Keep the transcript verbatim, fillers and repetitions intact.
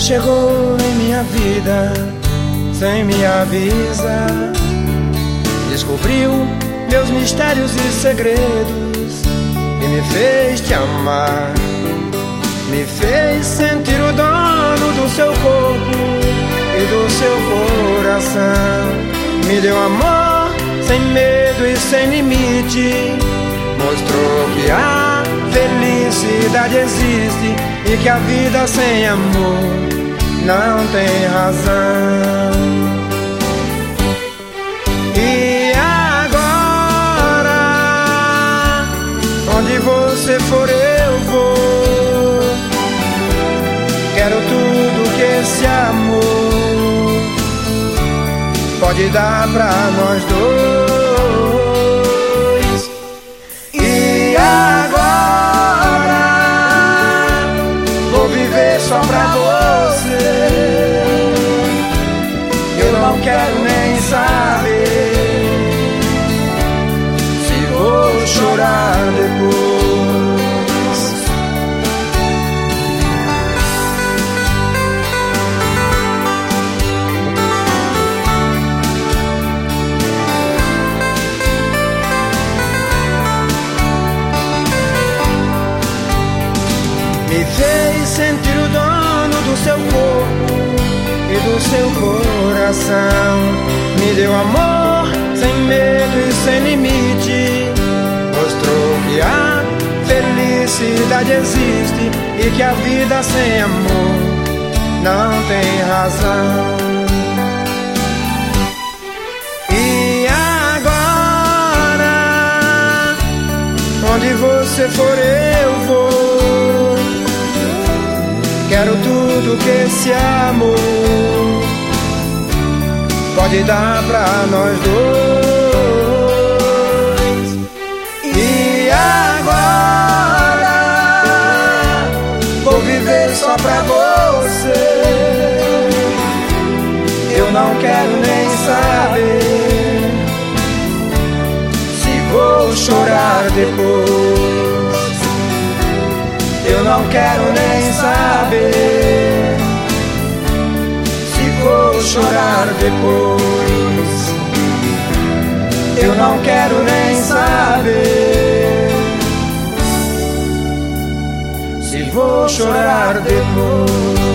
chegou em minha vida sem me avisar. Descobriu meus mistérios e segredos e me fez te amar. Me fez sentir o dono do seu corpo e do seu coração. Me deu amor sem medo e sem limite. Mostrou que a felicidade existe e que a vida sem amor não tem razão. E agora, onde você for eu vou. Quero tudo que esse amor pode dar pra nós dois. E agora vou viver só pra você. Eu não quero nem saber se vou chorar depois. Me fez sentir o dono do seu corpo e do seu coração. Me deu amor sem medo e sem limite. Mostrou que a felicidade existe e que a vida sem amor não tem razão. E agora, onde você for eu vou. Quero tudo que esse amor pode dar pra nós dois. E agora vou viver só pra você. Eu não quero nem saber se vou chorar depois. Eu não quero nem saber se vou chorar depois. Eu não quero nem saber se vou chorar depois.